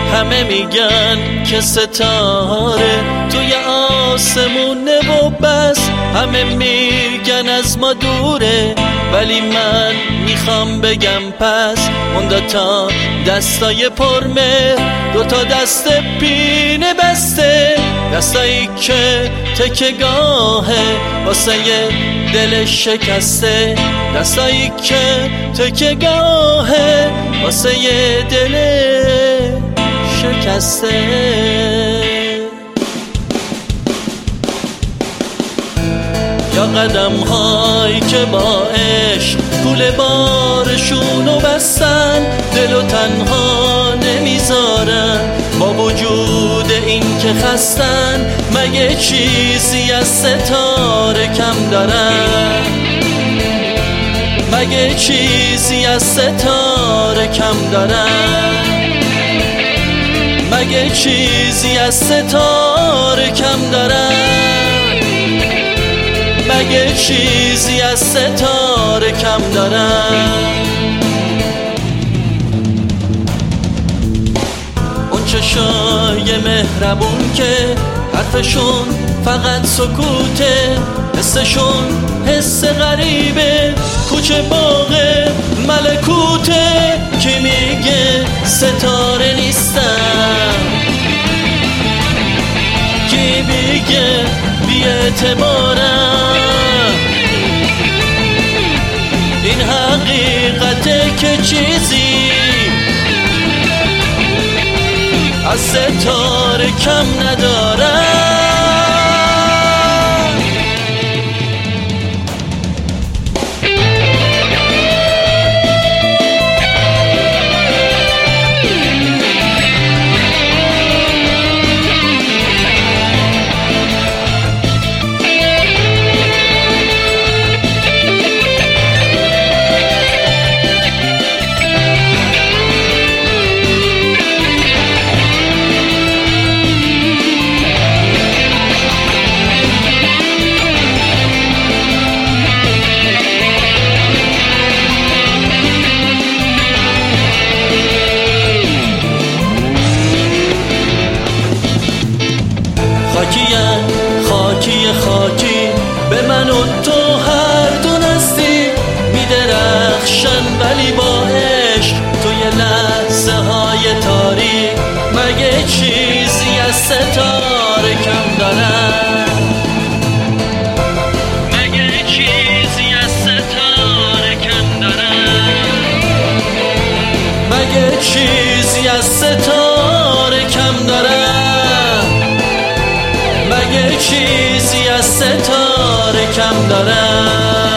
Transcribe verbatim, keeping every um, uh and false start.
همه میگن که ستاره توی آسمونه و بس، همه میگن از ما دوره، ولی من میخوام بگم پس اون دوتا دستای پرمه، دوتا دست پینه بسته، دستایی که تکگاهه واسه دل شکسته، دستایی که تکگاهه واسه دل شکسته. یا قدم هایی که با عشق پول بارشونو بستن، دلو تنها نمیذارن با وجود این که خستن، مگه چیزی از ستاره کم دارن؟ مگه چیزی از ستاره کم دارن؟ مگه چیزی از ستاره کم دارن؟ مگه چیزی از ستاره کم دارن؟ اون چشای مهربون که حرفشون فقط سکوته، حسشون حس غریبه، کوچه باغ ملکوته، کی میگه ستاره نیستم؟ کی میگه بی اعتبارم؟ این حقیقته که چیزی از ستاره کم ندارم. خاکی خاکی به من و تو هر دو نستی میدرخشن، ولی با عشق توی لحظه های تاریک، مگه چیزی از ستاره کم دارن؟ مگه چیزی از ستاره کم دارن؟ مگه چیزی از ستاره کم دارن؟ مگه چیزی از ستاره کم دارن؟